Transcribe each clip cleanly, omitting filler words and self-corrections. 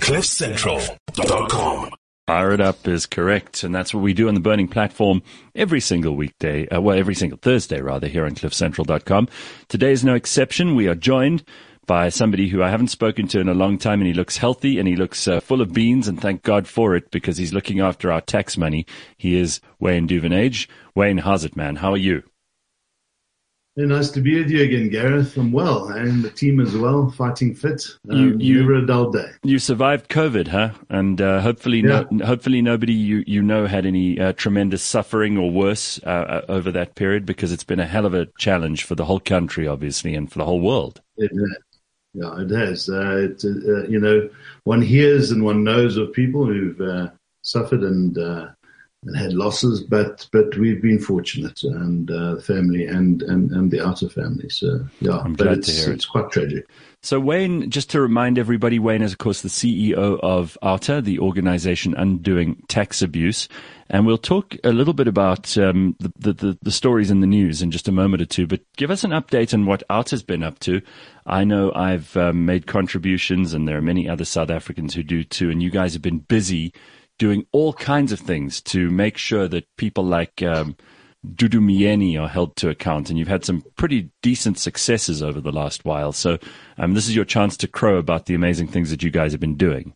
CliffCentral.com. Fire it up is correct, and that's what we do on the Burning Platform every single weekday, every single Thursday, rather, here on CliffCentral.com. Today is no exception. We are joined by somebody who I haven't spoken to in a long time, and he looks healthy, and he looks full of beans, and thank God for it, because he's looking after our tax money. He is Wayne Duvenage. Wayne, how's it, man? How are you? Very nice to be with you again, Gareth. I'm well, and the team as well, fighting fit. Never a dull day. You survived COVID, huh? And hopefully nobody you know had any tremendous suffering or worse over that period, because it's been a hell of a challenge for the whole country, obviously, and for the whole world. It has. One hears and one knows of people who've suffered and had losses, but we've been fortunate, and family and the outer family. So yeah, I'm glad to hear it. It's quite tragic. So Wayne, just to remind everybody, Wayne is of course the CEO of OUTA, the organization undoing tax abuse, and we'll talk a little bit about the stories in the news in just a moment or two. But give us an update on what OUTA's been up to. I know I've made contributions, and there are many other South Africans who do too, and you guys have been busy doing all kinds of things to make sure that people like Dudu Myeni are held to account. And you've had some pretty decent successes over the last while. So this is your chance to crow about the amazing things that you guys have been doing.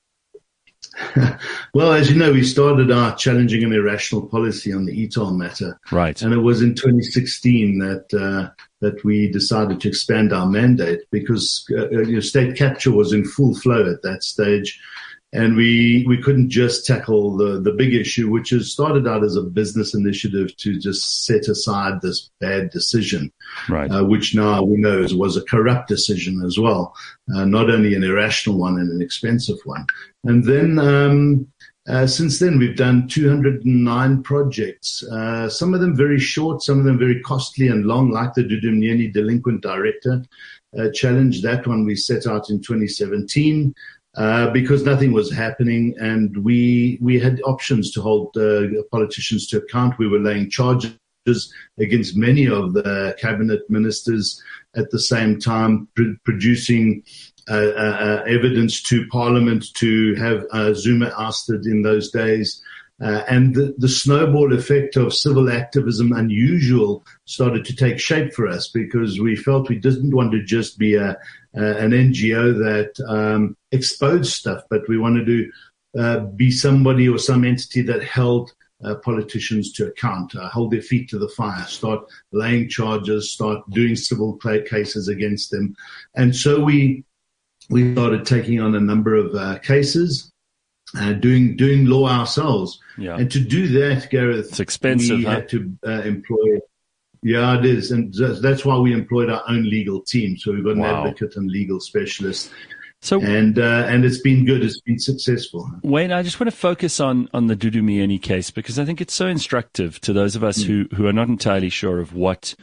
Well, as you know, we started our challenging and irrational policy on the ETOL matter. Right. And it was in 2016 that we decided to expand our mandate, because state capture was in full flow at that stage. And we couldn't just tackle the big issue, which has started out as a business initiative to just set aside this bad decision, right? Which now we know was a corrupt decision as well, not only an irrational one and an expensive one. And then since then, we've done 209 projects, some of them very short, some of them very costly and long, like the Dudu Myeni Delinquent Director Challenge. That one we set out in 2017. Because nothing was happening, and we had options to hold politicians to account. We were laying charges against many of the cabinet ministers at the same time, producing evidence to Parliament to have Zuma ousted in those days. And the snowball effect of civil activism, unusual, started to take shape for us, because we felt we didn't want to just be an NGO that exposed stuff, but we wanted to be somebody or some entity that held politicians to account, hold their feet to the fire, start laying charges, start doing civil cases against them. And so we started taking on a number of cases. Doing law ourselves. Yeah. And to do that, Gareth, it's expensive, we had to employ. Yeah, it is. And that's why we employed our own legal team. So we've got an advocate and legal specialist. So, and it's been good. It's been successful. Wayne, I just want to focus on the Dudu Myeni case, because I think it's so instructive to those of us who are not entirely sure of what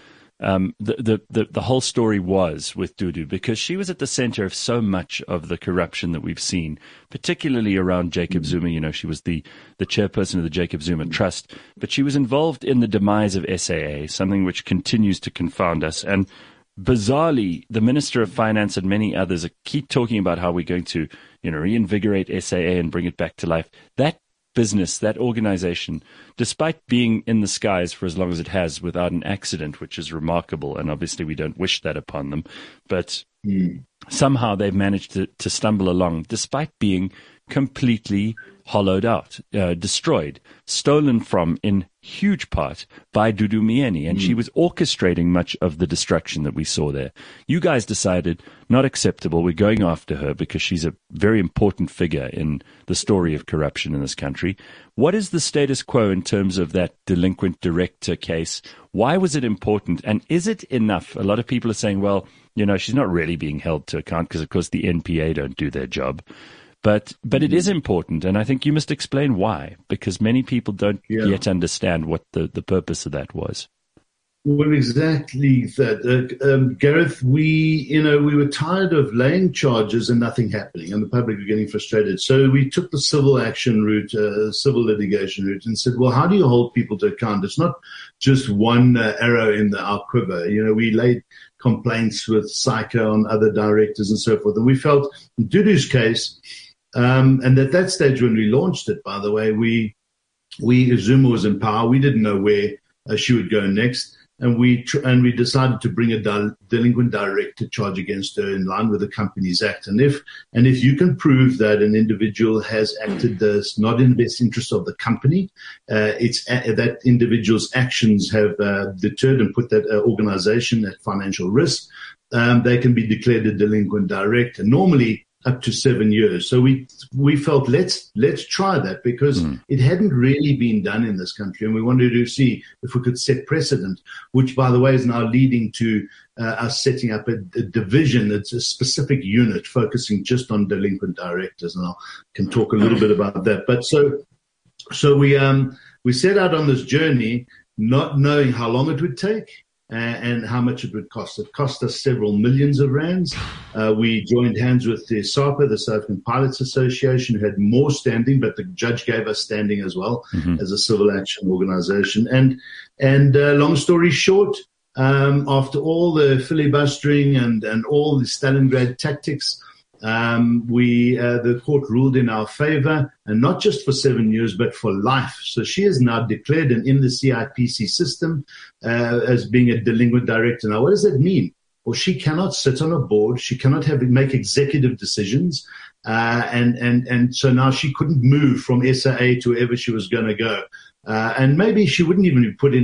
the whole story was with Dudu, because she was at the center of so much of the corruption that we've seen, particularly around Jacob Zuma. You know, she was the chairperson of the Jacob Zuma Trust, but she was involved in the demise of SAA, something which continues to confound us. And bizarrely, the Minister of Finance and many others keep talking about how we're going to, reinvigorate SAA and bring it back to life. That business, that organization, despite being in the skies for as long as it has without an accident, which is remarkable, and obviously we don't wish that upon them, but somehow they've managed to stumble along, despite being completely hollowed out, destroyed, stolen from in huge part by Dudu Myeni, and she was orchestrating much of the destruction that we saw there. You guys decided, not acceptable, we're going after her because she's a very important figure in the story of corruption in this country. What is the status quo in terms of that delinquent director case? Why was it important, and is it enough? A lot of people are saying, well, she's not really being held to account because, of course, the NPA don't do their job. But it is important, and I think you must explain why, because many people don't yet understand what the purpose of that was. Well, exactly that. Gareth, we were tired of laying charges and nothing happening, and the public were getting frustrated. So we took the civil action route, civil litigation route, and said, well, how do you hold people to account? It's not just one arrow in our quiver. We laid complaints with SAICA on other directors and so forth. And we felt in Dudu's case, And at that stage, when we launched it, by the way, Zuma was in power. We didn't know where she would go next. And we decided to bring a delinquent director charge against her in line with the Companies Act. And if you can prove that an individual has acted not in the best interest of the company, that individual's actions have deterred and put that organization at financial risk, they can be declared a delinquent director. Normally, up to 7 years. So we felt let's try that, because it hadn't really been done in this country, and we wanted to see if we could set precedent, which, by the way, is now leading to us setting up a division that's a specific unit focusing just on delinquent directors, and I can talk a little bit about that. But so we set out on this journey, not knowing how long it would take and how much it would cost. It cost us several millions of rands. We joined hands with the SAPA, the South African Pilots Association, who had more standing, but the judge gave us standing as well as a civil action organization. And long story short, after all the filibustering and all the Stalingrad tactics, the court ruled in our favor, and not just for 7 years, but for life. So she is now declared and in the CIPC system as being a delinquent director. Now, what does that mean? Well, she cannot sit on a board. She cannot make executive decisions. And so now she couldn't move from SAA to wherever she was going to go. And maybe she wouldn't even be put in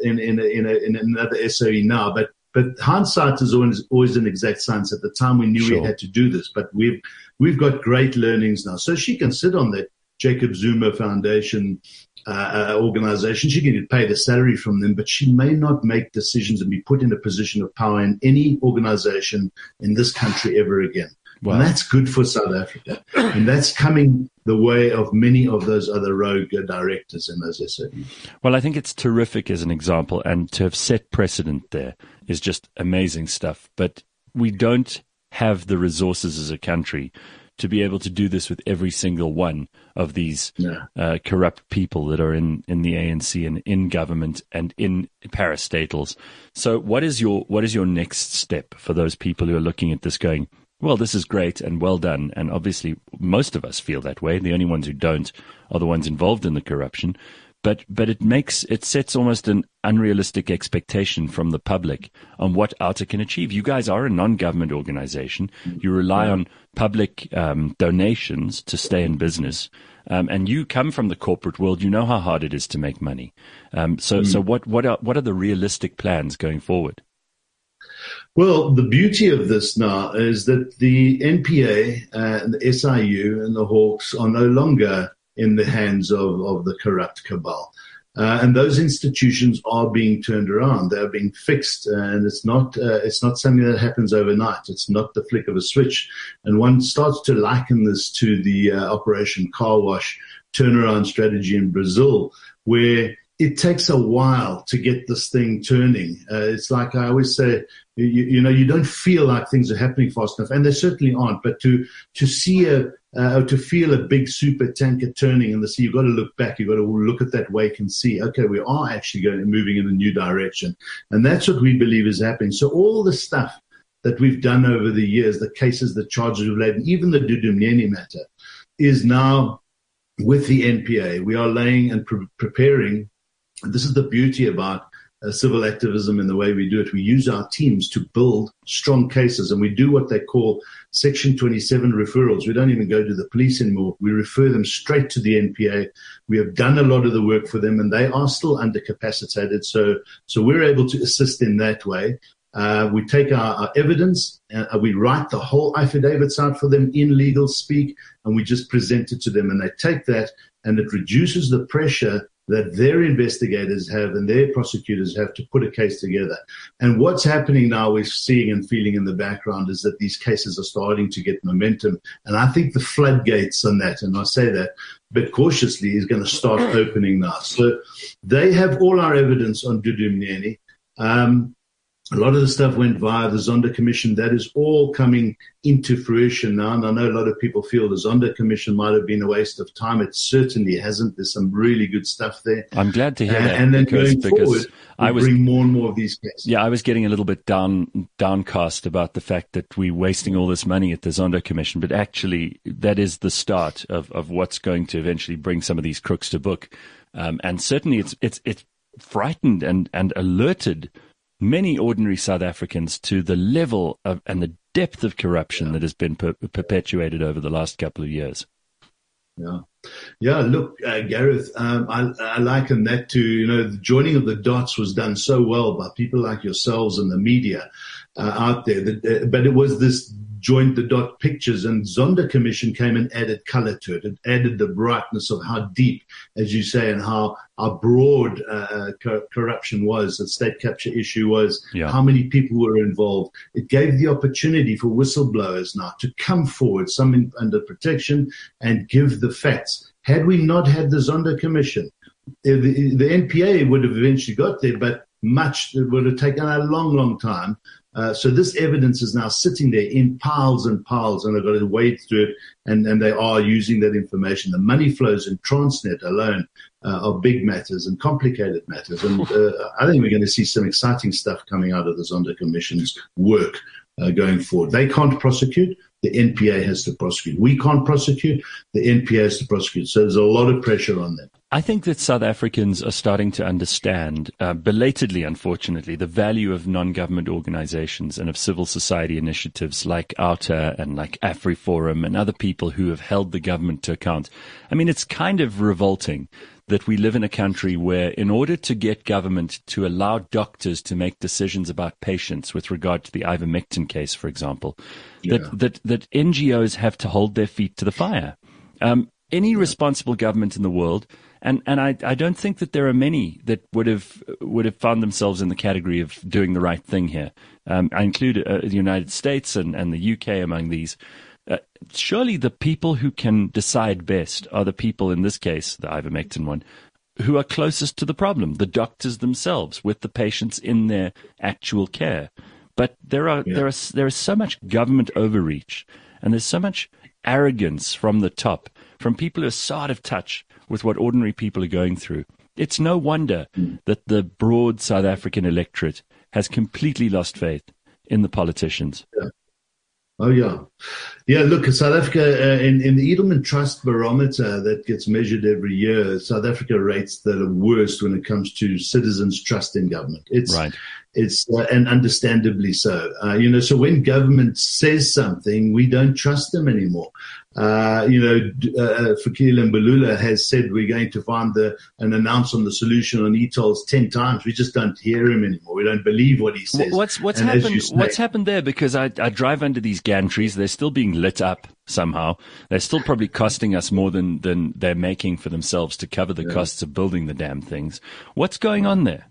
another SOE now, but hindsight is always an exact science. At the time, we knew we had to do this, but we've got great learnings now. So she can sit on that Jacob Zuma Foundation organization. She can get paid a salary from them, but she may not make decisions and be put in a position of power in any organization in this country ever again. Wow. And that's good for South Africa. And that's coming the way of many of those other rogue directors in those SOEs. Well, I think it's terrific as an example, and to have set precedent there is just amazing stuff. But we don't have the resources as a country to be able to do this with every single one of these corrupt people that are in the ANC and in government and in parastatals. So what is your next step for those people who are looking at this going, well, this is great and well done, and obviously most of us feel that way. The only ones who don't are the ones involved in the corruption. But it sets almost an unrealistic expectation from the public on what OUTA can achieve. You guys are a non-government organization. You rely on public donations to stay in business, and you come from the corporate world. You know how hard it is to make money. So what are the realistic plans going forward? Well, the beauty of this now is that the NPA, the SIU, and the Hawks are no longer in the hands of the corrupt cabal. And those institutions are being turned around. They're being fixed, and it's not something that happens overnight. It's not the flick of a switch. And one starts to liken this to the Operation Car Wash turnaround strategy in Brazil, where it takes a while to get this thing turning. It's like I always say, you don't feel like things are happening fast enough, and they certainly aren't. But to see to feel a big super tanker turning in the sea, you've got to look back. You've got to look at that wake and see, okay, we are actually moving in a new direction. And that's what we believe is happening. So all the stuff that we've done over the years, the cases, the charges we've laid, even the Dudu Myeni matter, is now with the NPA. We are laying and preparing. This is the beauty about civil activism in the way we do it. We use our teams to build strong cases, and we do what they call Section 27 referrals. We don't even go to the police anymore. We refer them straight to the NPA. We have done a lot of the work for them, and they are still undercapacitated. So we're able to assist in that way. We take our evidence, we write the whole affidavits out for them in legal speak, and we just present it to them, and they take that, and it reduces the pressure that their investigators have and their prosecutors have to put a case together. And what's happening now, we're seeing and feeling in the background, is that these cases are starting to get momentum. And I think the floodgates on that, and I say that a bit cautiously, is going to start opening now. So they have all our evidence on Dudu Myeni. A lot of the stuff went via the Zondo Commission. That is all coming into fruition now. And I know a lot of people feel the Zondo Commission might have been a waste of time. It certainly hasn't. There's some really good stuff there. I'm glad to hear that. And then going forward, bring more and more of these cases. Yeah, I was getting a little bit downcast about the fact that we're wasting all this money at the Zondo Commission. But actually, that is the start of what's going to eventually bring some of these crooks to book. And certainly it's frightened and alerted many ordinary South Africans to the level of and the depth of corruption that has been perpetuated over the last couple of years. Yeah. Look, Gareth, I liken that to, the joining of the dots was done so well by people like yourselves and the media out there. But it was this joined the dot pictures, and Zondo Commission came and added color to it. It added the brightness of how deep, as you say, and how broad corruption was, the state capture issue was, how many people were involved. It gave the opportunity for whistleblowers now to come forward, some under protection, and give the facts. Had we not had the Zondo Commission, the NPA would have eventually got there, but it would have taken a long, long time. So this evidence is now sitting there in piles and piles, and they've got to wade through it, and they are using that information. The money flows in Transnet alone are big matters and complicated matters. And I think we're going to see some exciting stuff coming out of the Zondo Commission's work going forward. They can't prosecute. The NPA has to prosecute. We can't prosecute. The NPA has to prosecute. So there's a lot of pressure on them. I think that South Africans are starting to understand, belatedly, unfortunately, the value of non-government organizations and of civil society initiatives like OUTA and like AfriForum and other people who have held the government to account. I mean, it's kind of revolting that we live in a country where, in order to get government to allow doctors to make decisions about patients with regard to the ivermectin case, for example, that NGOs have to hold their feet to the fire. Any responsible government in the world, and I don't think that there are many that would have found themselves in the category of doing the right thing here. I include the United States and the UK among these. Surely the people who can decide best are the people, in this case, the ivermectin one, who are closest to the problem, the doctors themselves, with the patients in their actual care. But there is so much government overreach, and there's so much arrogance from the top, from people who are so out of touch with what ordinary people are going through. It's no wonder that the broad South African electorate has completely lost faith in the politicians. Yeah. Oh, yeah. Yeah, look, South Africa, in the Edelman Trust Barometer that gets measured every year, South Africa rates the worst when it comes to citizens' trust in government. It's and understandably so. So when government says something, we don't trust them anymore. Fikile Mbalula has said we're going to find and announce on the solution on e-tolls 10 times. We just don't hear him anymore. We don't believe what he says. What's happened? What's happened there? Because I drive under these gantries. They're still being lit up somehow. They're still probably costing us more than they're making for themselves to cover the costs of building the damn things. What's going on there?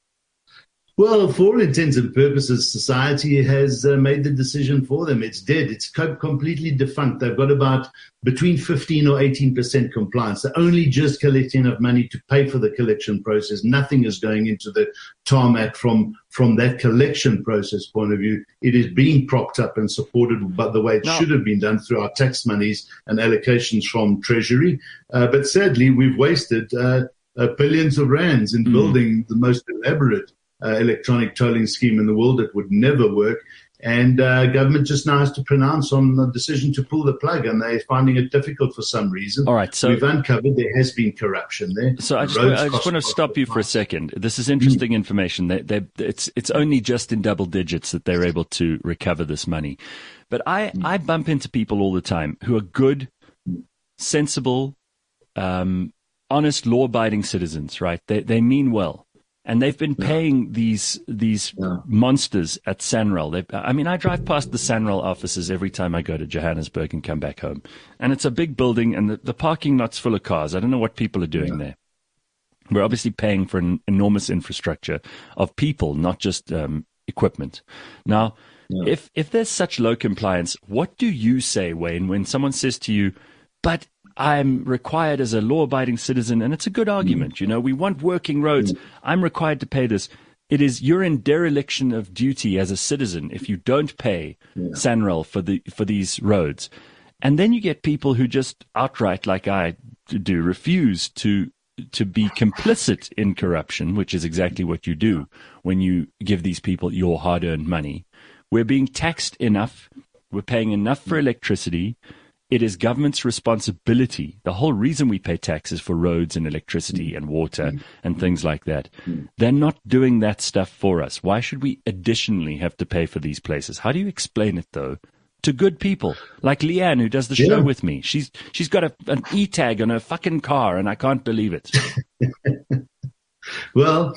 Well, for all intents and purposes, society has made the decision for them. It's dead. It's completely defunct. They've got about between 15 or 18% compliance. They're only just collecting enough money to pay for the collection process. Nothing is going into the tarmac from that collection process point of view. It is being propped up and supported by the way it should have been done through our tax monies and allocations from Treasury. But sadly, we've wasted billions of rands in building the most elaborate electronic tolling scheme in the world. It would never work. And government just now has to pronounce on the decision to pull the plug, and they're finding it difficult for some reason. All right, so we've uncovered there has been corruption there. So I just want to stop you for a second. This is interesting information. It's only just in double digits that they're able to recover this money. But I bump into people all the time who are good, sensible, honest, law-abiding citizens, right? They mean well. And they've been paying these monsters at SANRAL. I drive past the SANRAL offices every time I go to Johannesburg and come back home. And it's a big building, and the parking lot's full of cars. I don't know what people are doing there. We're obviously paying for an enormous infrastructure of people, not just equipment. Now, if there's such low compliance, what do you say, Wayne, when someone says to you, but I'm required as a law-abiding citizen, and it's a good argument, we want working roads. I'm required to pay this. It is you're in dereliction of duty as a citizen if you don't pay SANRAL for these roads. And then you get people who just outright, like I do, refuse to be complicit in corruption, which is exactly what you do when you give these people your hard-earned money. We're being taxed enough. We're paying enough for electricity. It is government's responsibility. The whole reason we pay taxes for roads and electricity and water and things like that. They're not doing that stuff for us. Why should we additionally have to pay for these places? How do you explain it, though, to good people like Leanne, who does the show with me? She's got an E-tag on her fucking car, and I can't believe it. Well,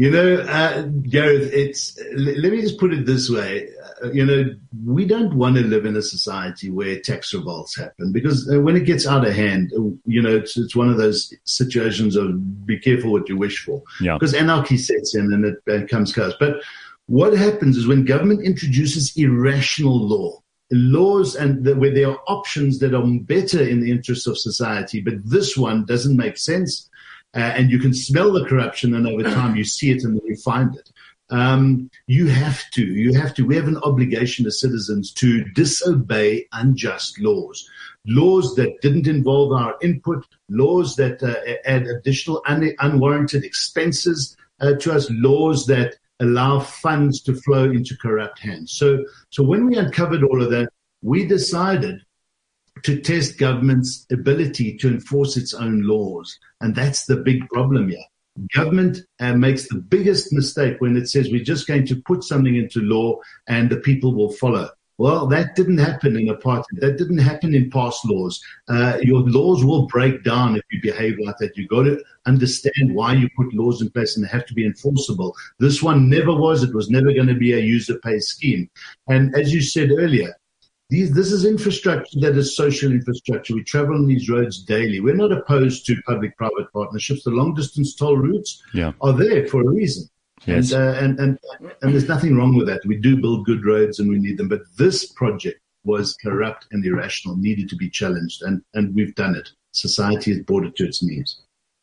Gareth, let me just put it this way. We don't want to live in a society where tax revolts happen, because when it gets out of hand, it's one of those situations of be careful what you wish for, because anarchy sets in and it becomes chaos. But what happens is when government introduces irrational laws and where there are options that are better in the interests of society, but this one doesn't make sense, and you can smell the corruption, and over time you see it and then you find it. You have to, we have an obligation as citizens to disobey unjust laws that didn't involve our input, laws that add additional unwarranted expenses to us, laws that allow funds to flow into corrupt hands. So when we uncovered all of that, we decided to test government's ability to enforce its own laws. And that's the big problem here. Government makes the biggest mistake when it says we're just going to put something into law and the people will follow. Well, that didn't happen in apartheid. That didn't happen in past laws. Your laws will break down if you behave like that. You've got to understand why you put laws in place, and they have to be enforceable. This one never was. It was never going to be a user-pay scheme. And as you said earlier, this is infrastructure that is social infrastructure. We travel on these roads daily. We're not opposed to public-private partnerships. The long-distance toll routes are there for a reason. Yes. And there's nothing wrong with that. We do build good roads and we need them. But this project was corrupt and irrational, needed to be challenged. And we've done it. Society has brought it to its knees.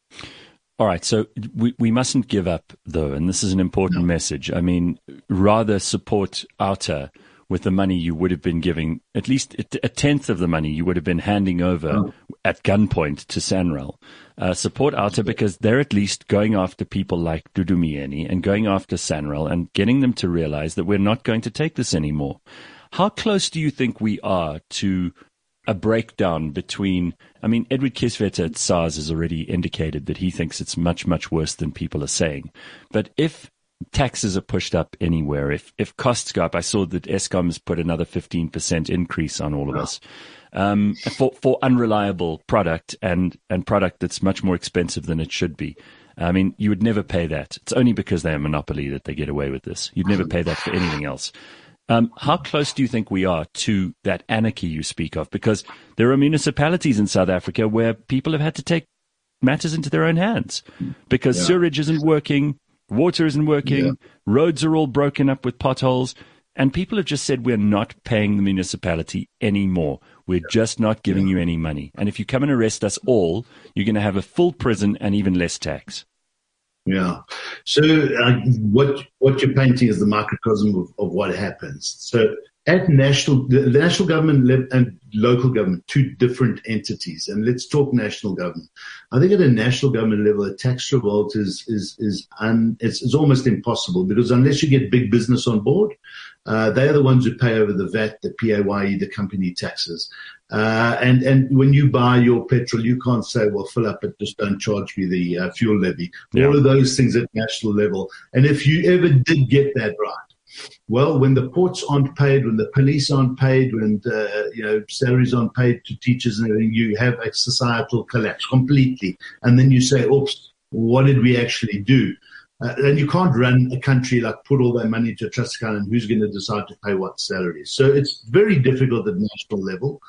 All right. So we mustn't give up, though. And this is an important message. I mean, rather support OUTA with the money you would have been giving, at least a tenth of the money you would have been handing over at gunpoint to SANRAL. Support OUTA because they're at least going after people like Dudu Myeni and going after SANRAL and getting them to realize that we're not going to take this anymore. How close do you think we are to a breakdown between, Edward Kieswetter at SARS has already indicated that he thinks it's much, much worse than people are saying. But if taxes are pushed up anywhere, if costs go up, I saw that Eskom's put another 15% increase on all of us for unreliable product and product that's much more expensive than it should be. You would never pay that. It's only because they're a monopoly that they get away with this. You'd never pay that for anything else. How close do you think we are to that anarchy you speak of? Because there are municipalities in South Africa where people have had to take matters into their own hands because sewerage isn't working. Water isn't working. Roads are all broken up with potholes. And people have just said, we're not paying the municipality anymore. We're just not giving you any money. And if you come and arrest us all, you're going to have a full prison and even less tax. Yeah. So what you're painting is the microcosm of what happens. So at the national government and local government, two different entities. And let's talk national government. I think at a national government level, a tax revolt is almost impossible, because unless you get big business on board, they are the ones who pay over the VAT, the PAYE, the company taxes. And when you buy your petrol, you can't say, well, fill up it, just don't charge me the fuel levy. All of those things at national level. And if you ever did get that right, well, when the ports aren't paid, when the police aren't paid, when salaries aren't paid to teachers and everything, you have a societal collapse completely. And then you say, oops, what did we actually do? And you can't run a country like put all that money into a trust account and who's going to decide to pay what salaries. So it's very difficult at national level.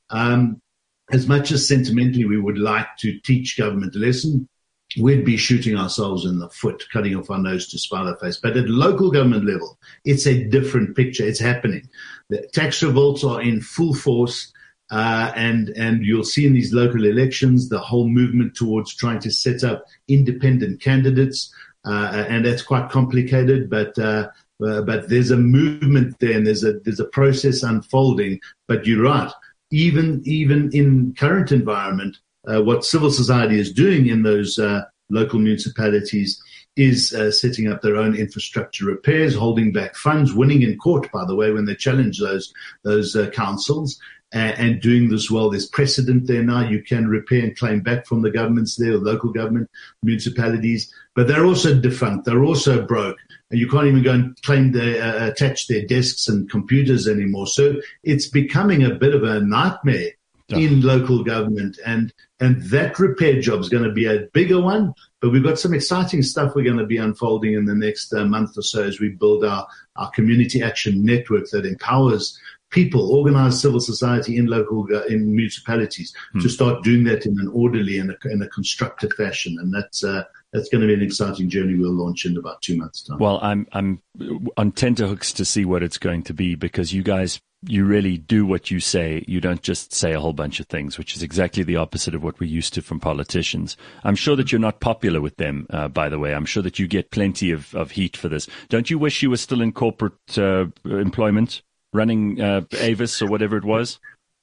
As much as sentimentally we would like to teach government a lesson, we'd be shooting ourselves in the foot, cutting off our nose to spite our face. But at local government level, it's a different picture. It's happening. The tax revolts are in full force, and you'll see in these local elections the whole movement towards trying to set up independent candidates. and that's quite complicated, but there's a movement there, and there's a process unfolding. But you're right. Even in current environment, what civil society is doing in those local municipalities is setting up their own infrastructure repairs, holding back funds, winning in court, by the way, when they challenge those councils, and doing this well. There's precedent there now. You can repair and claim back from the governments there, local government, municipalities, but they're also defunct. They're also broke. And you can't even go and claim attach their desks and computers anymore. So it's becoming a bit of a nightmare in local government. And that repair job is going to be a bigger one. But we've got some exciting stuff we're going to be unfolding in the next month or so as we build our community action network that empowers people, organized civil society in municipalities to start doing that in an orderly and a constructive fashion. And that's going to be an exciting journey we'll launch in about 2 months' time. Well, I'm on tenterhooks to see what it's going to be, because you guys, you really do what you say. You don't just say a whole bunch of things, which is exactly the opposite of what we're used to from politicians. I'm sure that you're not popular with them, by the way. I'm sure that you get plenty of heat for this. Don't you wish you were still in corporate employment, running Avis or whatever it was?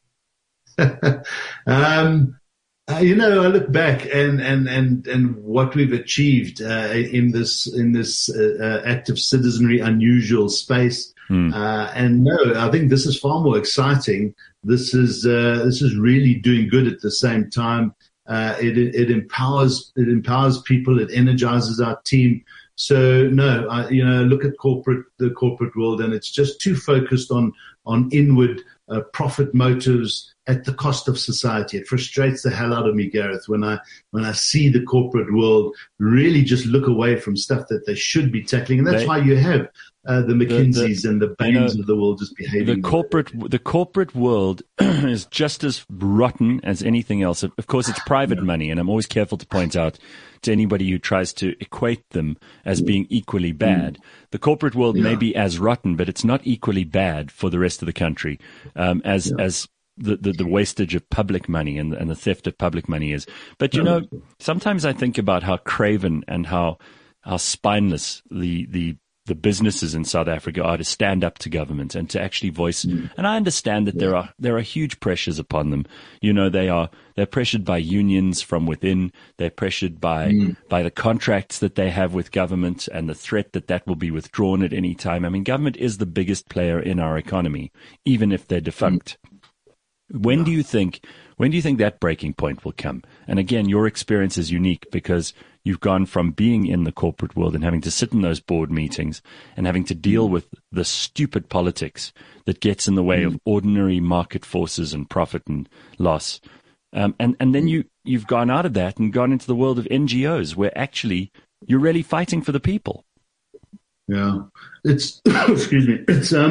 I look back and what we've achieved in this active citizenry, unusual space. And no, I think this is far more exciting. This is really doing good at the same time. It empowers people. It energizes our team. So no, look at the corporate world, and it's just too focused on inward profit motives at the cost of society. It frustrates the hell out of me, Gareth, when I see the corporate world really just look away from stuff that they should be tackling. And that's why you have the McKinseys and the Bains of the world just behaving. The corporate world is just as rotten as anything else. Of course, it's private money, and I'm always careful to point out to anybody who tries to equate them as being equally bad. The corporate world may be as rotten, but it's not equally bad for the rest of the country as the wastage of public money and the theft of public money is. But, sometimes I think about how craven and how spineless the businesses in South Africa are to stand up to government and to actually voice. And I understand that there are huge pressures upon them. They're pressured by unions from within. They're pressured by the contracts that they have with government and the threat that will be withdrawn at any time. I mean, government is the biggest player in our economy, even if they're defunct. When do you think that breaking point will come? And again, your experience is unique because you've gone from being in the corporate world and having to sit in those board meetings and having to deal with the stupid politics that gets in the way of ordinary market forces and profit and loss. And then you've gone out of that and gone into the world of NGOs where actually you're really fighting for the people. Yeah, it's excuse me.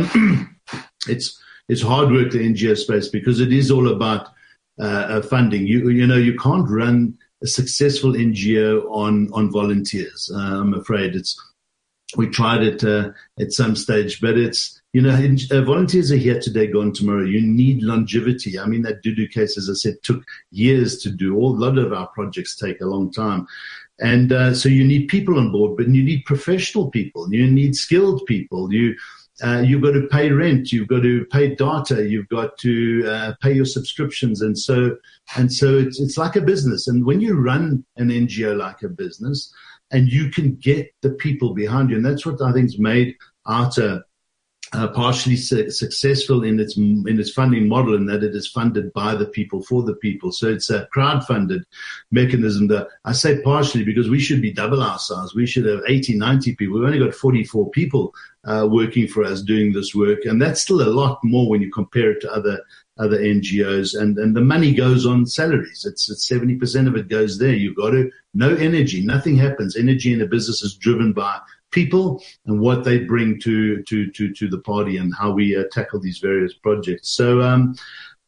It's hard work, the NGO space, because it is all about funding. You can't run a successful NGO on volunteers. I'm afraid we tried it at some stage, but volunteers are here today, gone tomorrow. You need longevity. I mean, that Dudu case, as I said, took years to do. A lot of our projects take a long time. And so you need people on board, but you need professional people. You need skilled people. You've got to pay rent, you've got to pay data, you've got to pay your subscriptions, and so it's like a business. And when you run an NGO like a business, and you can get the people behind you, and that's what I think's made Arta partially successful in its funding model, in that it is funded by the people for the people. So it's a crowd-funded mechanism. I say partially because we should be double our size. We should have 80, 90 people. We've only got 44 people working for us doing this work, and that's still a lot more when you compare it to other NGOs. And the money goes on salaries. It's 70% of it goes there. You've got no energy. Nothing happens. Energy in a business is driven by people and what they bring to the party and how we tackle these various projects. So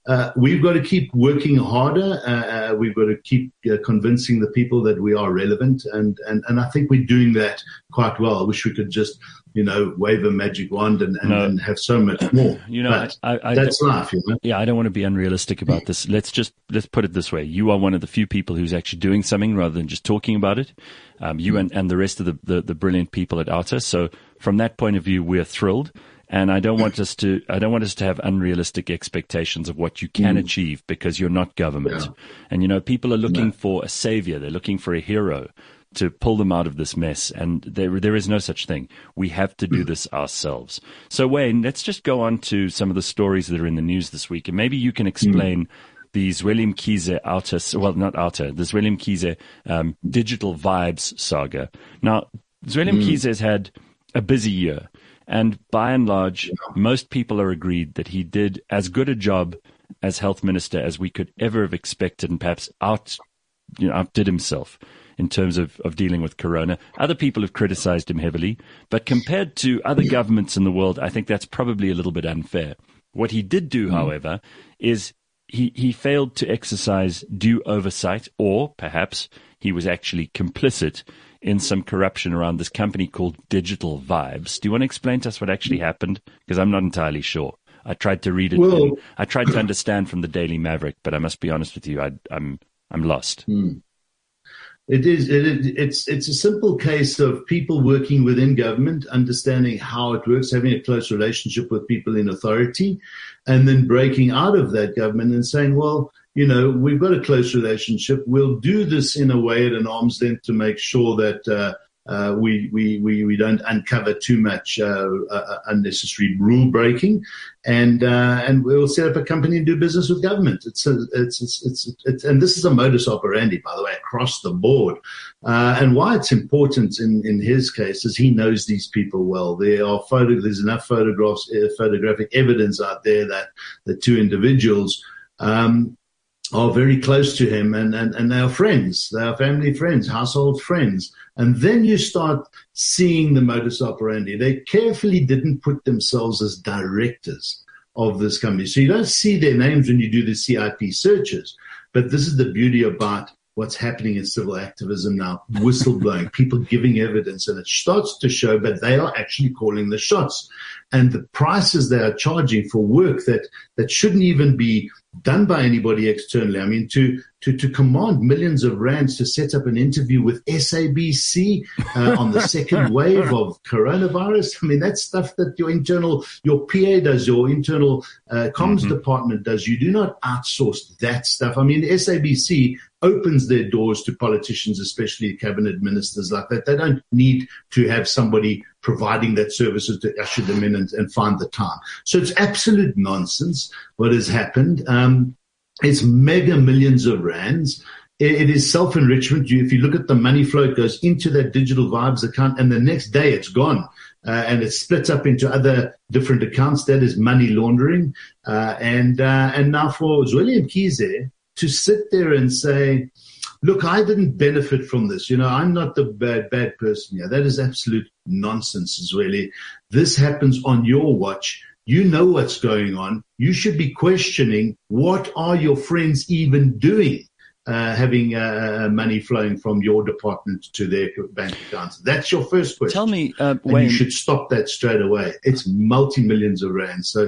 we've got to keep working harder. We've got to keep convincing the people that we are relevant. And I think we're doing that quite well. I wish we could just, wave a magic wand and have so much more. But that's life, Yeah, I don't want to be unrealistic about this. Let's put it this way. You are one of the few people who's actually doing something rather than just talking about it. You and the rest of the brilliant people at OUTA. So from that point of view, we're thrilled. And I don't want us to have unrealistic expectations of what you can achieve, because you're not government. Yeah. And, people are looking for a savior. They're looking for a hero to pull them out of this mess. And there is no such thing. We have to do this ourselves. So Wayne, let's just go on to some of the stories that are in the news this week. And maybe you can explain the Zweli Mkhize the Zweli Mkhize Digital Vibes saga. Now, Zweli Mkhize has had a busy year. And by and large, most people are agreed that he did as good a job as health minister as we could ever have expected, and perhaps outdid himself in terms of dealing with corona. Other people have criticized him heavily, but compared to other governments in the world, I think that's probably a little bit unfair. What he did do, however, is he failed to exercise due oversight, or perhaps he was actually complicit in some corruption around this company called Digital Vibes. Do you want to explain to us what actually happened? Because I'm not entirely sure. I tried to read it. I tried to understand from the Daily Maverick, but I must be honest with you, I'm lost. It's a simple case of people working within government, understanding how it works, having a close relationship with people in authority, and then breaking out of that government and saying, well, we've got a close relationship. We'll do this in a way at an arm's length to make sure that we don't uncover too much unnecessary rule breaking, and we'll set up a company and do business with government. And this is a modus operandi, by the way, across the board. And why it's important in his case is he knows these people well. There's enough photographic evidence out there that the two individuals are very close to him, and they are friends. They are family friends, household friends. And then you start seeing the modus operandi. They carefully didn't put themselves as directors of this company. So you don't see their names when you do the CIP searches. But this is the beauty about what's happening in civil activism now, whistleblowing, people giving evidence, and it starts to show, but they are actually calling the shots. And the prices they are charging for work that shouldn't even be done by anybody externally. I mean, to command millions of rands to set up an interview with SABC on the second wave of coronavirus. I mean, that's stuff that your PA does, your internal comms department does. You do not outsource that stuff. I mean, SABC opens their doors to politicians, especially cabinet ministers like that. They don't need to have somebody providing that services to usher them in and find the time. So it's absolute nonsense what has happened. It's mega millions of rands. It is self-enrichment. If you look at the money flow, it goes into that Digital Vibes account, and the next day it's gone. And it's split up into other different accounts. That is money laundering. And now for Zweli Mkhize to sit there and say, look, I didn't benefit from this. I'm not the bad person here. That is absolute nonsense, Zweli. This happens on your watch. You know what's going on. You should be questioning, what are your friends even doing, having money flowing from your department to their bank accounts? That's your first question. Tell me, Wayne, you should stop that straight away. It's multi-millions of rands. So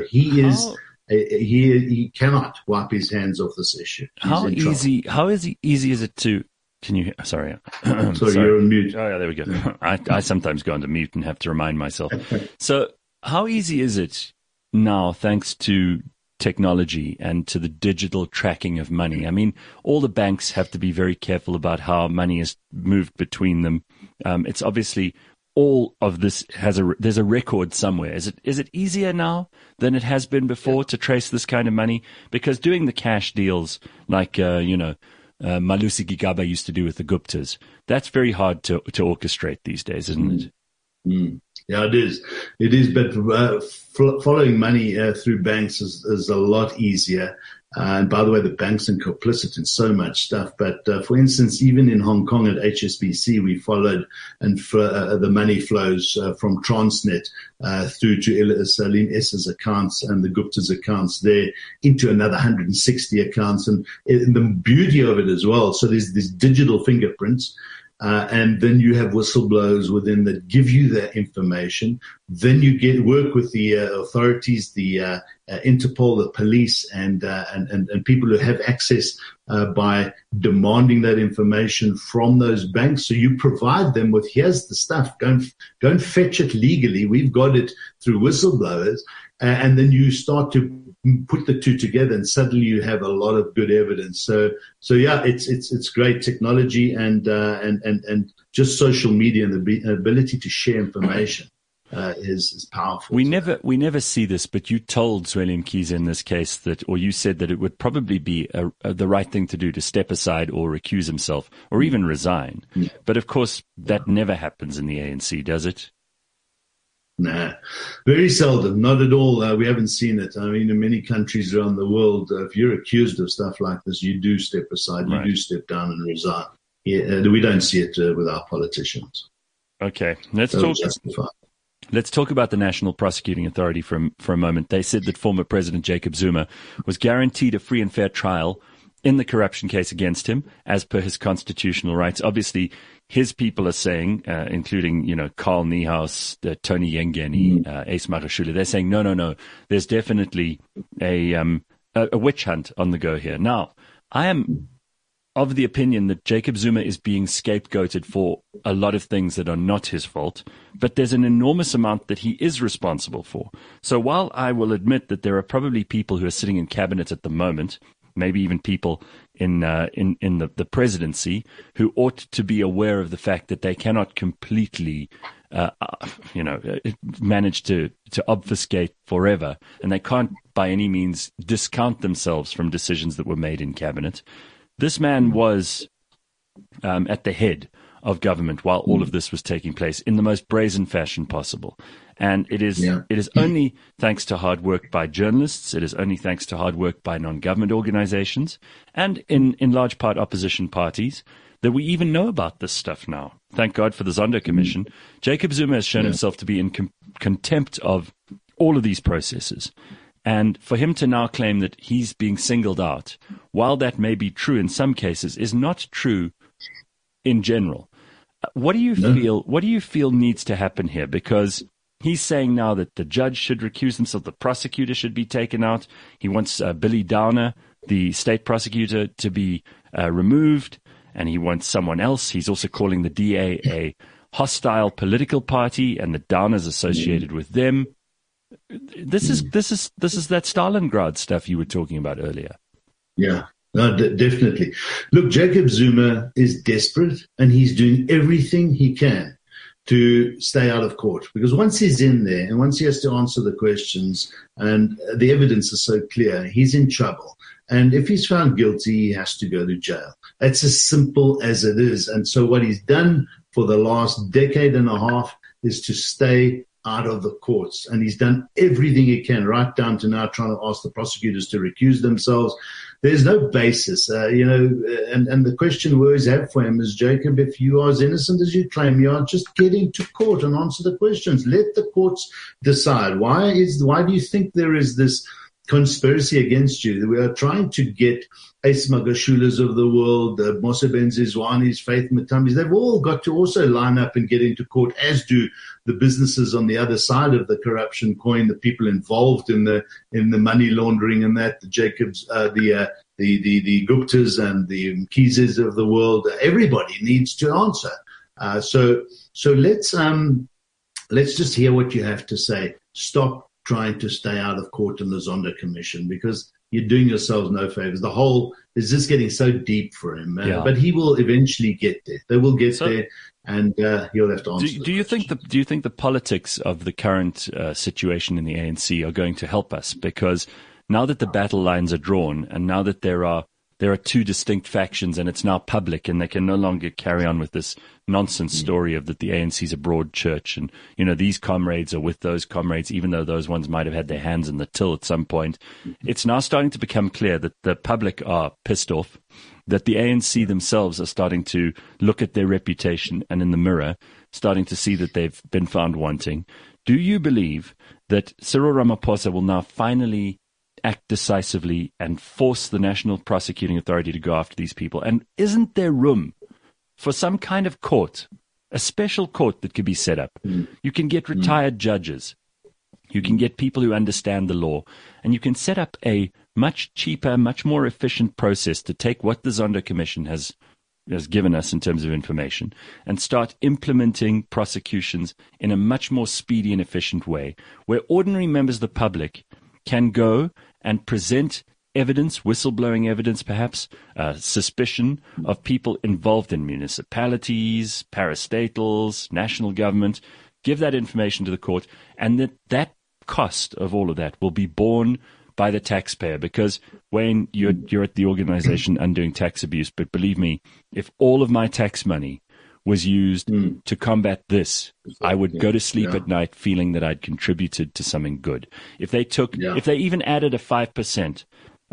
he cannot wipe his hands off this issue. How easy is it to? Can you? Sorry, sorry, you're on mute. Oh yeah, there we go. I sometimes go into mute and have to remind myself. So how easy is it now, thanks to technology and to the digital tracking of money? I mean, all the banks have to be very careful about how money is moved between them. It's obviously all of this there's a record somewhere. Is it easier now than it has been before to trace this kind of money? Because doing the cash deals like Malusi Gigaba used to do with the Guptas, that's very hard to orchestrate these days, isn't it? Yeah, it is. It is, but following money through banks is a lot easier. And by the way, the banks are complicit in so much stuff. But for instance, even in Hong Kong at HSBC, we followed the money flows from Transnet through to Salim S's accounts and the Gupta's accounts there into another 160 accounts. And the beauty of it as well, so there's these digital fingerprints. And then you have whistleblowers within that give you that information. Then you work with the authorities, the Interpol, the police, and people who have access by demanding that information from those banks. So you provide them with, here's the stuff. Go and fetch it legally. We've got it through whistleblowers, and then you start to put the two together, and suddenly you have a lot of good evidence. So yeah, it's great technology and just social media and the ability to share information is powerful. We never see this, but you told Zweli Mkhize in this case or you said that it would probably be the right thing to do to step aside or recuse himself or even resign. Yeah. But of course, that never happens in the ANC, does it? Nah, very seldom, not at all. We haven't seen it. I mean, in many countries around the world, if you're accused of stuff like this, you do step aside, you do step down and resign. Yeah, we don't see it with our politicians. Okay, let's talk about the National Prosecuting Authority for a moment. They said that former President Jacob Zuma was guaranteed a free and fair trial in the corruption case against him, as per his constitutional rights. Obviously, his people are saying, including, Carl Niehaus, Tony Yengeni, Ace Magashule, they're saying, no, there's definitely a witch hunt on the go here. Now, I am of the opinion that Jacob Zuma is being scapegoated for a lot of things that are not his fault, but there's an enormous amount that he is responsible for. So while I will admit that there are probably people who are sitting in cabinet at the moment, maybe even people in the presidency who ought to be aware of the fact that they cannot completely, manage to obfuscate forever, and they can't by any means discount themselves from decisions that were made in cabinet. This man was at the head of government while all of this was taking place in the most brazen fashion possible. And it is only thanks to hard work by journalists, it is only thanks to hard work by non-government organizations, and in large part opposition parties, that we even know about this stuff now. Thank God for the Zondo Commission. Jacob Zuma has shown himself to be in contempt of all of these processes. And for him to now claim that he's being singled out, while that may be true in some cases, is not true in general. What do you feel needs to happen here? Because he's saying now that the judge should recuse himself, the prosecutor should be taken out. He wants Billy Downer, the state prosecutor, to be removed, and he wants someone else. He's also calling the DA a hostile political party, and the Downers associated with them. This is that Stalingrad stuff you were talking about earlier. Yeah. No, definitely. Look, Jacob Zuma is desperate, and he's doing everything he can to stay out of court, because once he's in there and once he has to answer the questions and the evidence is so clear, he's in trouble. And if he's found guilty, he has to go to jail. That's as simple as it is. And so what he's done for the last decade and a half is to stay out of the courts. And he's done everything he can, right down to now trying to ask the prosecutors to recuse themselves. There's no basis, and the question we always have for him is, Jacob, if you are as innocent as you claim you are, just get into court and answer the questions. Let the courts decide. Why do you think there is this conspiracy against you? We are trying to get Ace Magashulas of the world, Mosebenzi Zwanis, Faith Matambis. They've all got to also line up and get into court, as do the businesses on the other side of the corruption coin, the people involved in the money laundering and that, the Jacobs, the Guptas and the Mkhizes of the world. Everybody needs to answer. So let's just hear what you have to say. Stop trying to stay out of court in the Zondo Commission, because you're doing yourselves no favors. The whole is just getting so deep for him, but he will eventually get there. They will get there, and he'll have to answer. Do you think the politics of the current situation in the ANC are going to help us? Because now that the battle lines are drawn, and now that there are there are two distinct factions and it's now public and they can no longer carry on with this nonsense story of that the ANC is a broad church and, these comrades are with those comrades, even though those ones might have had their hands in the till at some point. It's now starting to become clear that the public are pissed off, that the ANC themselves are starting to look at their reputation and in the mirror, starting to see that they've been found wanting. Do you believe that Cyril Ramaphosa will now finally act decisively and force the National Prosecuting Authority to go after these people? And isn't there room for some kind of court, a special court that could be set up? You can get retired judges. You can get people who understand the law. And you can set up a much cheaper, much more efficient process to take what the Zondo Commission has given us in terms of information and start implementing prosecutions in a much more speedy and efficient way, where ordinary members of the public can go and present evidence, whistleblowing evidence perhaps, suspicion of people involved in municipalities, parastatals, national government, give that information to the court, and that cost of all of that will be borne by the taxpayer. Because, Wayne, you're at the organization Undoing Tax Abuse, but believe me, if all of my tax money was used to combat this, I would go to sleep at night feeling that I'd contributed to something good. If they even added a 5%,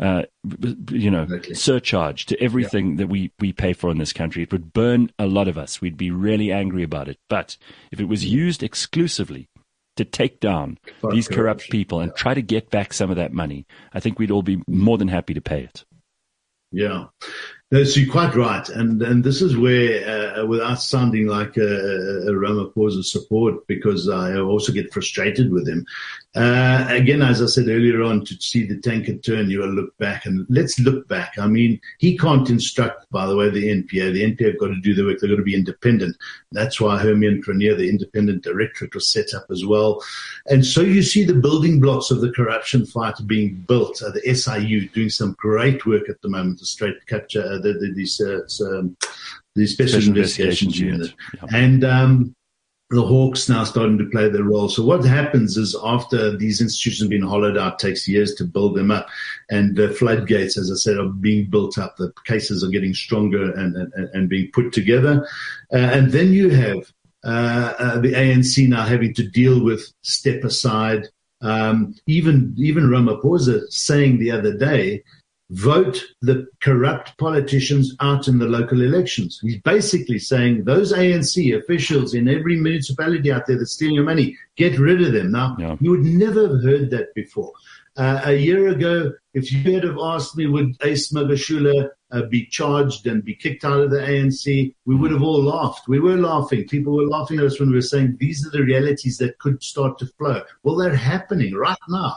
surcharge to everything that we pay for in this country, it would burn a lot of us. We'd be really angry about it. But if it was used exclusively to take down these corrupt people and try to get back some of that money, I think we'd all be more than happy to pay it. Yeah. No, so you're quite right. And this is where, without sounding like a Ramaphosa support, because I also get frustrated with him. Again, as I said earlier on, to see the tanker turn, you got to look back, and let's look back. I mean, he can't instruct, by the way, the NPA. The NPA have got to do the work. They've got to be independent. That's why Hermione Cronje, the independent directorate, was set up as well. And so you see the building blocks of the corruption fight being built. The SIU doing some great work at the moment, the straight capture, the Special Investigations Unit. Yeah. And the Hawks now starting to play their role. So what happens is, after these institutions have been hollowed out, takes years to build them up, and the floodgates, as I said, are being built up. The cases are getting stronger and being put together. And then you have the ANC now having to deal with step aside. Even Ramaphosa saying the other day, vote the corrupt politicians out in the local elections. He's basically saying those ANC officials in every municipality out there that's stealing your money, get rid of them. Now, You would never have heard that before. A year ago, if you had have asked me, would Ace Magashule be charged and be kicked out of the ANC, we would have all laughed. We were laughing. People were laughing at us when we were saying these are the realities that could start to flow. Well, they're happening right now.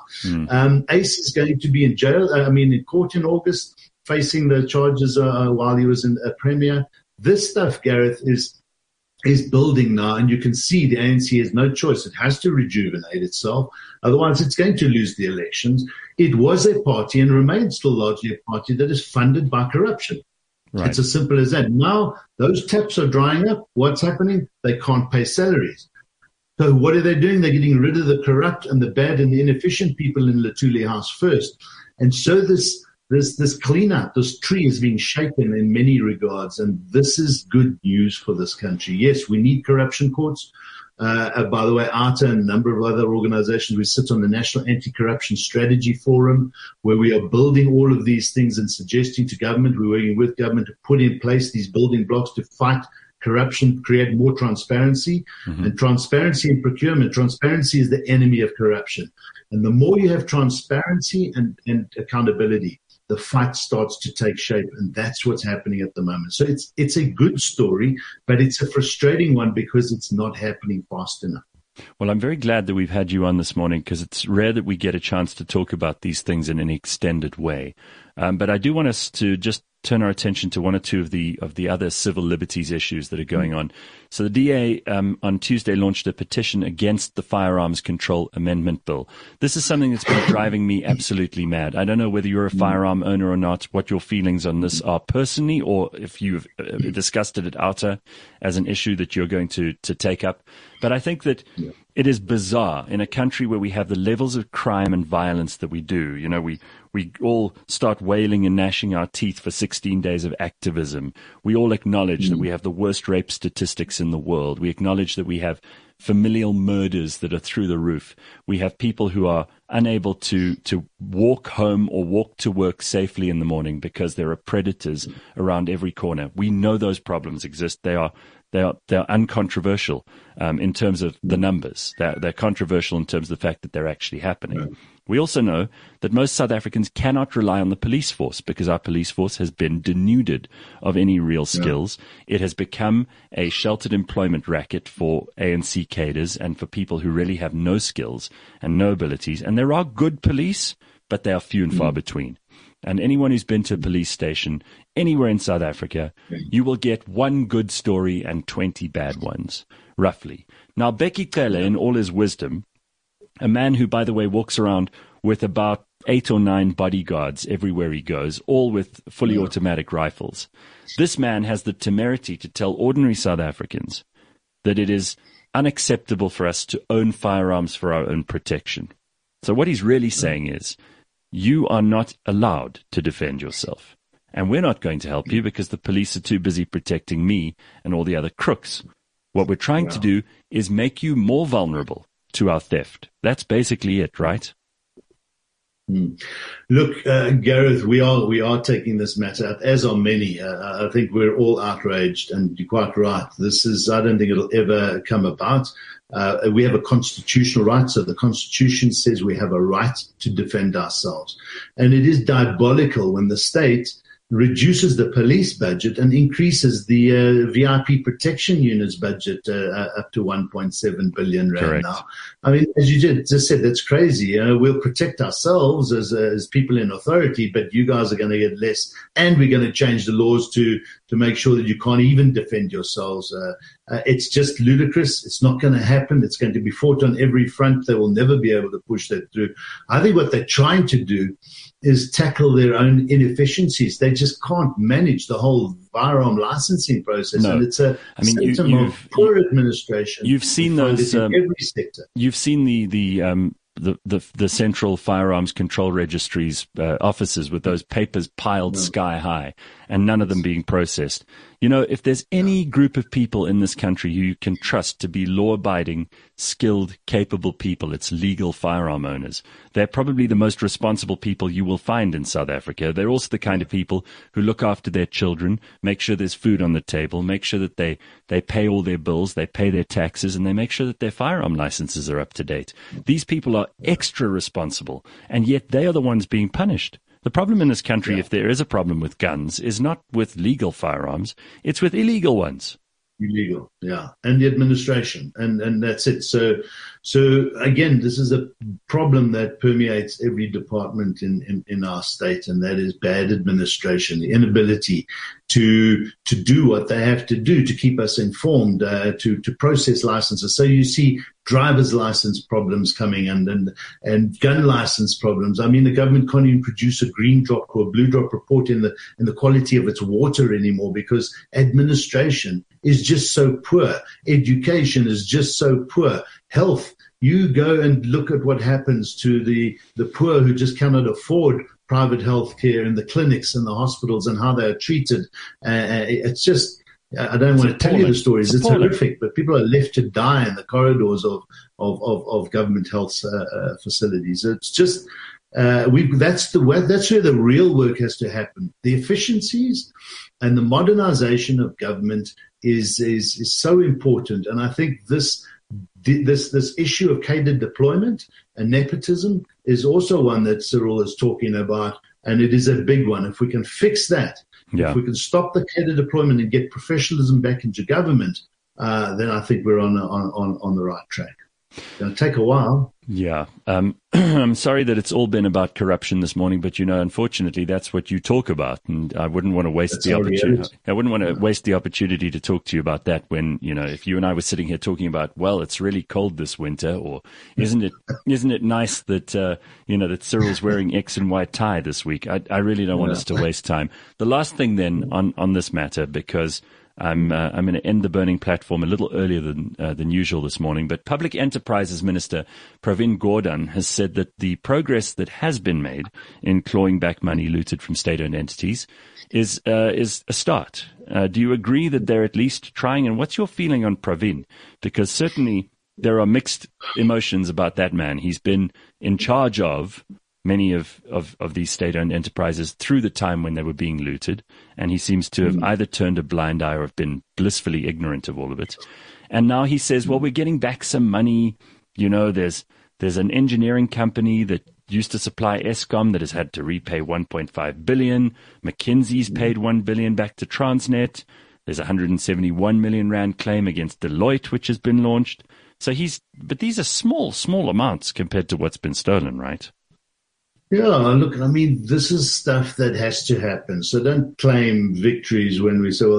Ace is going to be in jail, in court in August, facing the charges while he was in a premier. This stuff, Gareth, is building now, and you can see the ANC has no choice. It has to rejuvenate itself. Otherwise, it's going to lose the elections. It was a party and remains still largely a party that is funded by corruption. Right. It's as simple as that. Now, those taps are drying up. What's happening? They can't pay salaries. So what are they doing? They're getting rid of the corrupt and the bad and the inefficient people in Luthuli House first. And so this cleanup, this tree is being shaken in many regards, and this is good news for this country. Yes, we need corruption courts. By the way, ARTA and a number of other organizations, we sit on the National Anti-Corruption Strategy Forum, where we are building all of these things and suggesting to government, we're working with government to put in place these building blocks to fight corruption, create more transparency. And transparency in procurement. Transparency is the enemy of corruption. And the more you have transparency and accountability, the fight starts to take shape, and that's what's happening at the moment. So it's a good story, but it's a frustrating one because it's not happening fast enough. Well, I'm very glad that we've had you on this morning, because it's rare that we get a chance to talk about these things in an extended way. But I do want us to just turn our attention to one or two of the other civil liberties issues that are going on. So the DA on Tuesday launched a petition against the Firearms Control Amendment Bill. This is something that's been driving me absolutely mad. I don't know whether you're a firearm owner or not, what your feelings on this are personally, or if you've discussed it at OUTA as an issue that you're going to take up. But I think that It is bizarre in a country where we have the levels of crime and violence that we do. You know, we all start wailing and gnashing our teeth for 16 days of activism. We all acknowledge that we have the worst rape statistics in the world. We acknowledge that we have familial murders that are through the roof. We have people who are unable to walk home or walk to work safely in the morning because there are predators around every corner. We know those problems exist. They're uncontroversial in terms of the numbers. They're controversial in terms of the fact that they're actually happening. Right. We also know that most South Africans cannot rely on the police force because our police force has been denuded of any real skills. Yeah. It has become a sheltered employment racket for ANC cadres and for people who really have no skills and no abilities. And there are good police, but they are few and far between. And anyone who's been to a police station anywhere in South Africa, you will get one good story and 20 bad ones, roughly. Now, Bheki Cele, in all his wisdom, a man who, by the way, walks around with about 8 or 9 bodyguards everywhere he goes, all with fully automatic rifles. This man has the temerity to tell ordinary South Africans that it is unacceptable for us to own firearms for our own protection. So what he's really saying is, you are not allowed to defend yourself. And we're not going to help you because the police are too busy protecting me and all the other crooks. What we're trying to do is make you more vulnerable to our theft. That's basically it, right? Look, Gareth, we are taking this matter up, as are many. I think we're all outraged, and you're quite right. I don't think it'll ever come about. We have a constitutional right, so the Constitution says we have a right to defend ourselves. And it is diabolical when the state reduces the police budget and increases the VIP protection units budget up to 1.7 billion rand. Correct. Now. I mean, as you just said, that's crazy. We'll protect ourselves as people in authority, but you guys are going to get less, and we're going to change the laws to make sure that you can't even defend yourselves. It's just ludicrous. It's not going to happen. It's going to be fought on every front. They will never be able to push that through. I think what they're trying to do is tackle their own inefficiencies. They just can't manage the whole firearm licensing process. No. And it's a symptom of poor administration. You've seen those in every sector. You've seen the central firearms control registries offices with those papers piled sky high and none of them being processed. You know, if there's any group of people in this country who you can trust to be law-abiding, skilled, capable people, it's legal firearm owners. They're probably the most responsible people you will find in South Africa. They're also the kind of people who look after their children, make sure there's food on the table, make sure that they pay all their bills, they pay their taxes, and they make sure that their firearm licenses are up to date. These people are extra responsible, and yet they are the ones being punished. The problem in this country, if there is a problem with guns, is not with legal firearms, it's with illegal ones. Illegal, yeah. And the administration, and that's it. So again, this is a problem that permeates every department in our state, and that is bad administration, the inability to do what they have to do to keep us informed, to process licenses. So you see driver's license problems coming and gun license problems. I mean, the government can't even produce a green drop or a blue drop report in the quality of its water anymore because administration is just so poor. Education is just so poor. Health, you go and look at what happens to the poor who just cannot afford private health care in the clinics and the hospitals and how they are treated. It's just, I don't want to tell you the stories. It's horrific, but people are left to die in the corridors of government health facilities. It's just, that's where the real work has to happen. The efficiencies and the modernization of government is so important. And I think this issue of cadre deployment and nepotism is also one that Cyril is talking about, and it is a big one. If we can fix that, if we can stop the cadre deployment and get professionalism back into government, then I think we're on the right track. It's going to take a while. Yeah. I'm sorry that it's all been about corruption this morning, but, unfortunately, that's what you talk about. And I wouldn't want to waste the opportunity. I wouldn't want to waste the opportunity to talk to you about that when, if you and I were sitting here talking about, well, it's really cold this winter, or isn't it nice that, that Cyril's wearing X and Y tie this week? I really don't want us to waste time. The last thing then on this matter, because I'm going to end the burning platform a little earlier than usual this morning. But Public Enterprises Minister Pravin Gordhan has said that the progress that has been made in clawing back money looted from state-owned entities is a start. Do you agree that they're at least trying? And what's your feeling on Pravin? Because certainly there are mixed emotions about that man. He's been in charge of many of these state-owned enterprises through the time when they were being looted, and he seems to have either turned a blind eye or have been blissfully ignorant of all of it. And now he says, well, we're getting back some money. You know, there's an engineering company that used to supply Eskom that has had to repay 1.5 billion. McKinsey's paid 1 billion back to Transnet. There's a 171 million rand claim against Deloitte, which has been launched. But these are small amounts compared to what's been stolen, right? Yeah, look, I mean, this is stuff that has to happen. So don't claim victories when we say, well,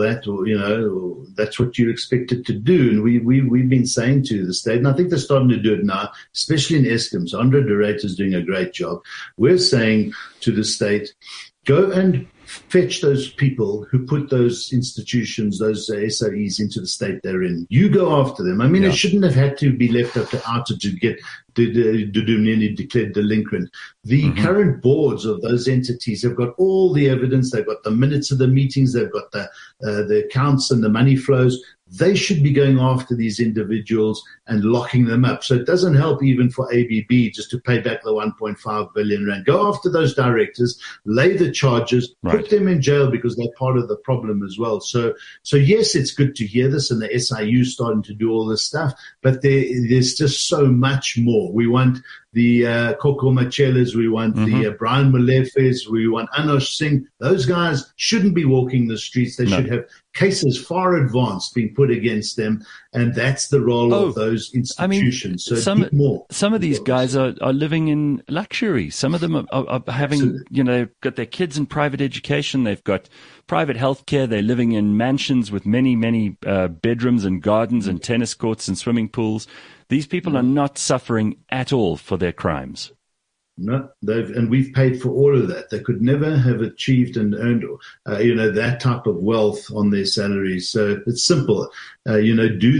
that's what you're expected to do. And we've been saying to the state, and I think they're starting to do it now, especially in Eskom. So Andre de Ruyter is doing a great job. We're saying to the state, go and fetch those people who put those institutions, those SOEs into the state they're in. You go after them. I mean, It shouldn't have had to be left up to OUTA to get Dudumeni declared delinquent. The current boards of those entities have got all the evidence. They've got the minutes of the meetings. They've got the accounts and the money flows. They should be going after these individuals and locking them up. So it doesn't help even for ABB just to pay back the 1.5 billion rand. Go after those directors, lay the charges, put them in jail because they're part of the problem as well. So yes, it's good to hear this and the SIU starting to do all this stuff, but there's just so much more. We want the Koko Machelas, we want the Brian Molefes, we want Anosh Singh. Those guys shouldn't be walking the streets. They should have cases far advanced being put against them, and that's the role of those institutions. I mean, some of these guys are living in luxury. Some of them are having, they've got their kids in private education. They've got private health care. They're living in mansions with many, many bedrooms and gardens and tennis courts and swimming pools. These people are not suffering at all for their crimes. No, and we've paid for all of that. They could never have achieved and earned, that type of wealth on their salaries. So it's simple. Do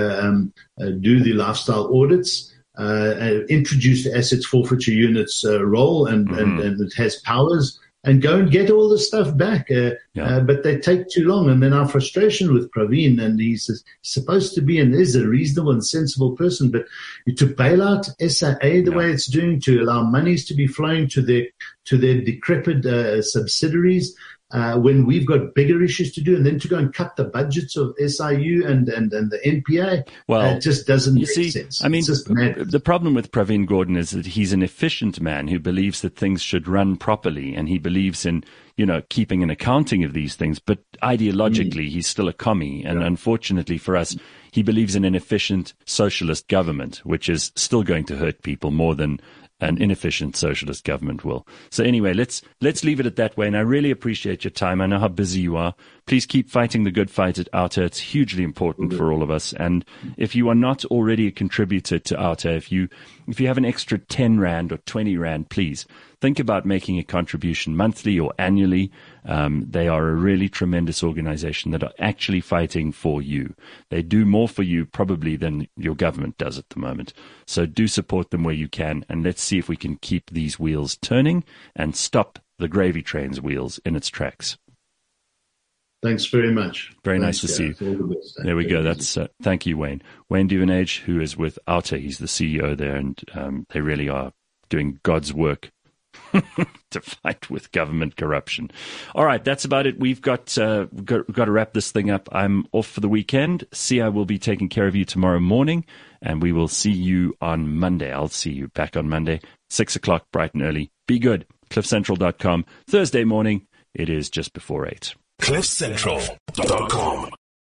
the lifestyle audits, introduce the assets forfeiture units role, and it has powers. And go and get all the stuff back. But they take too long. And then our frustration with Pravin, and he's supposed to be and is a reasonable and sensible person, but to bail out SIA the way it's doing, to allow monies to be flowing to their decrepit subsidiaries, when we've got bigger issues to do, and then to go and cut the budgets of SIU and the NPA, it just doesn't make sense. I mean, the problem with Pravin Gordhan is that he's an efficient man who believes that things should run properly, and he believes in, keeping an accounting of these things. But ideologically, he's still a commie, and unfortunately for us, he believes in an efficient socialist government, which is still going to hurt people more than an inefficient socialist government will. So anyway, let's leave it at that way. And I really appreciate your time. I know how busy you are. Please keep fighting the good fight at OUTA. It's hugely important for all of us. And if you are not already a contributor to OUTA, if you have an extra 10 Rand or 20 Rand, please think about making a contribution monthly or annually. They are a really tremendous organization that are actually fighting for you. They do more for you probably than your government does at the moment. So do support them where you can, and let's see if we can keep these wheels turning and stop the gravy train's wheels in its tracks. Thanks very much. Very nice to see you. There we go. That's thank you, Wayne. Wayne Duvenage, who is with OUTA. He's the CEO there, and they really are doing God's work to fight with government corruption. All right, that's about it. We've got to wrap this thing up. I'm off for the weekend. I will be taking care of you tomorrow morning, and we will see you on Monday. I'll see you back on Monday, 6 o'clock, bright and early. Be good. CliffCentral.com. Thursday morning, it is just before 8. CliffCentral.com